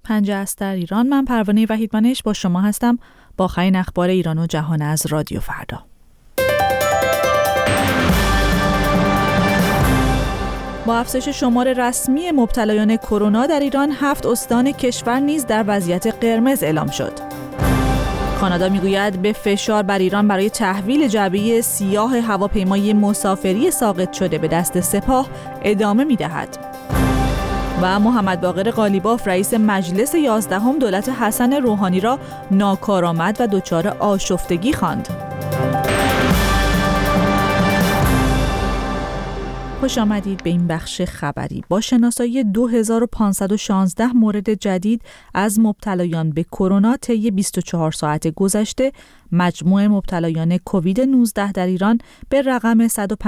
پنجه است در ایران. من پروانه وحیدمنش با شما هستم با آخرین اخبار ایران و جهان از رادیو فردا. با افزایش شمار رسمی مبتلایان کرونا در ایران 7 استان کشور نیز در وضعیت قرمز اعلام شد. کانادا میگوید به فشار بر ایران برای تحویل جعبه سیاه هواپیمای مسافری ساقط شده به دست سپاه ادامه می‌دهد. و محمد باقر قالیباف رئیس مجلس 11 دولت حسن روحانی را ناکارآمد و دچار آشفتگی خواند. خوش آمدید به این بخش خبری. با شناسایی 2516 مورد جدید از مبتلایان به کرونا طی 24 ساعت گذشته، مجموع مبتلایان کووید 19 در ایران به رقم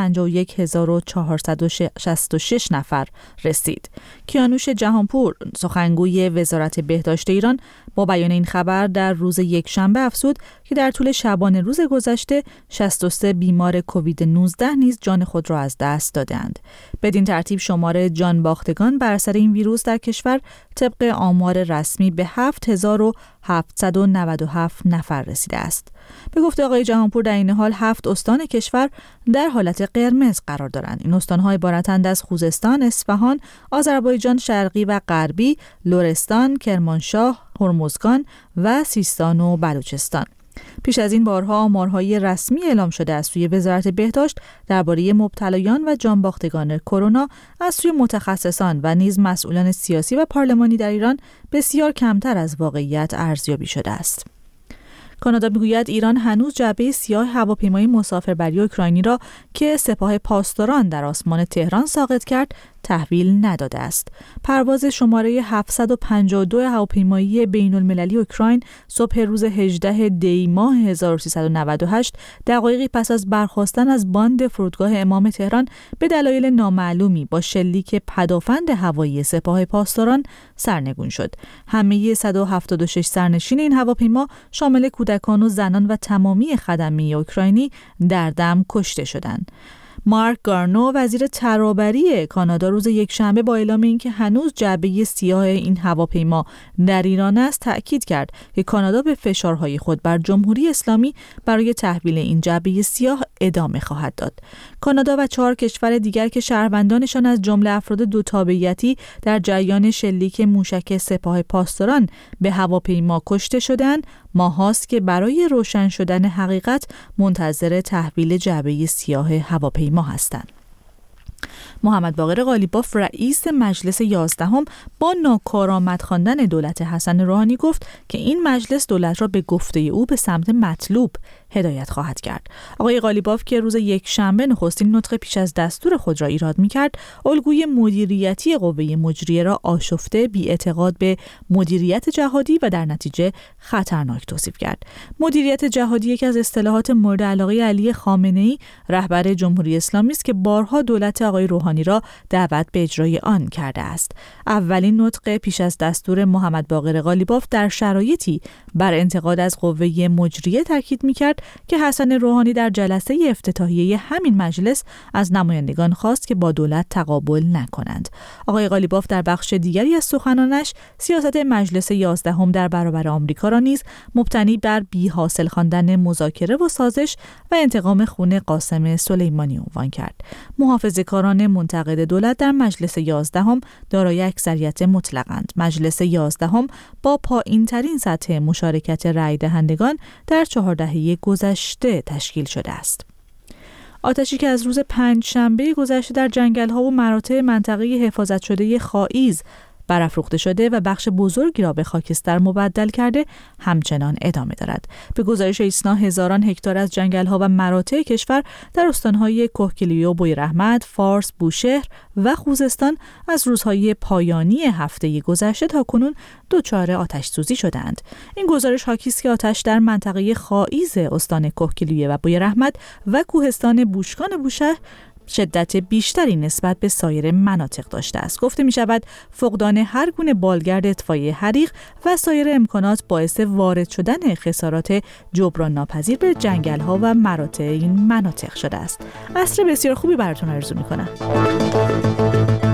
151466 نفر رسید. کیانوش جهانپور، سخنگوی وزارت بهداشت ایران، با بیان این خبر در روز یکشنبه افزود که در طول شبانه روز گذشته 63 بیمار کووید 19 نیز جان خود را از دست دادند. بدین ترتیب شمار جان باختگان بر اثر این ویروس در کشور طبق آمار رسمی به 7797 نفر رسیده است. به گفته آقای جهانپور در این حال 7 استان کشور در حالت قرمز قرار دارند. این استان‌ها عبارتند از خوزستان، اصفهان، آذربایجان شرقی و غربی، لرستان، کرمانشاه، هرمزگان و سیستان و بلوچستان. پیش از این بارها آمارهای رسمی اعلام شده از سوی وزارت بهداشت درباره مبتلایان و جانباختگان کرونا از سوی متخصصان و نیز مسئولان سیاسی و پارلمانی در ایران بسیار کمتر از واقعیت ارزیابی شده است. کانادا میگوید ایران هنوز جعبه سیاه هواپیمای مسافربری اوکراینی را که سپاه پاسداران در آسمان تهران ساقط کرد تحویل نداده است. پرواز شماره 752 هواپیمایی بین‌المللی اوکراین صبح روز 18 دی ماه 1398 دقایقی پس از برخاستن از باند فرودگاه امام تهران به دلایل نامعلومی با شلیک پدافند هوایی سپاه پاسداران سرنگون شد. همه 176 سرنشین این هواپیما شامل کودکان و زنان و تمامی خدمه اوکراینی در دم کشته شدند. مارک گارنو، وزیر ترابری کانادا، روز یکشنبه با اعلام اینکه هنوز جعبه سیاه این هواپیما در ایران است، تأکید کرد که کانادا به فشارهای خود بر جمهوری اسلامی برای تحویل این جعبه سیاه ادامه خواهد داد. کانادا و 4 کشور دیگر که شهروندانشان از جمله افراد دو تابعیتی در جریان شلیک موشک سپاه پاسداران به هواپیما کشته شدند، ماهاست که برای روشن شدن حقیقت منتظر تحویل جعبه سیاه هواپیما هستند. محمد باقر قالیباف رئیس مجلس 11 با ناکارآمد خواندن دولت حسن روحانی گفت که این مجلس دولت را به گفته او به سمت مطلوب هدایت خواهد کرد. آقای قالیباف که روز یکشنبه نخستین نطق پیش از دستور خود را ایراد می‌کرد، الگوی مدیریتی قوه مجریه را آشفته، بی‌اعتقاد به مدیریت جهادی و در نتیجه خطرناک توصیف کرد. مدیریت جهادی یکی از اصطلاحات مورد علاقه علی خامنه‌ای، رهبر جمهوری اسلامی است که بارها دولت آقای روحانی را دعوت به اجرای آن کرده است. اولین نطق پیش از دستور محمد باقر قالیباف در شرایطی بر انتقاد از قوه مجریه تاکید می‌کرد که حسن روحانی در جلسه افتتاحیه همین مجلس از نمایندگان خواست که با دولت تقابل نکنند. آقای قالیباف در بخش دیگری از سخنانش سیاست مجلس 11 در برابر آمریکا را نیز مبتنی بر بی حاصل خواندن مذاکره و سازش و انتقام خون قاسم سلیمانی عنوان کرد. محافظه‌کاران منتقد دولت در مجلس 11 دارای اکثریت مطلقاند. مجلس 11 با پایین‌ترین سطح مشارکت رای دهندگان در 4 دهه گذشته تشکیل شده است. آتشی که از روز پنجشنبه گذشته در جنگل‌ها و مراتع منطقه حفاظت شده خائیز برافروخته شده و بخش بزرگی را به خاکستر مبدل کرده همچنان ادامه دارد. به گزارش ایسنا هزاران هکتار از جنگل‌ها و مراتع کشور در استان‌های کهگیلویه و بویراحمد، فارس، بوشهر و خوزستان از روزهای پایانی هفته گذشته تا کنون دچار آتش‌سوزی شدند. این گزارش حاکی است که آتش در منطقه خائیز استان کهگیلویه و بویراحمد و کوهستان بوشکان بوشهر شدت بیشتری نسبت به سایر مناطق داشته است. گفته می شود فقدان هر گونه بالگرد اطفایی حریق و سایر امکانات باعث وارد شدن خسارات جبران ناپذیر به جنگل ها و مراتع این مناطق شده است. عصر بسیار خوبی براتون آرزو می کنم.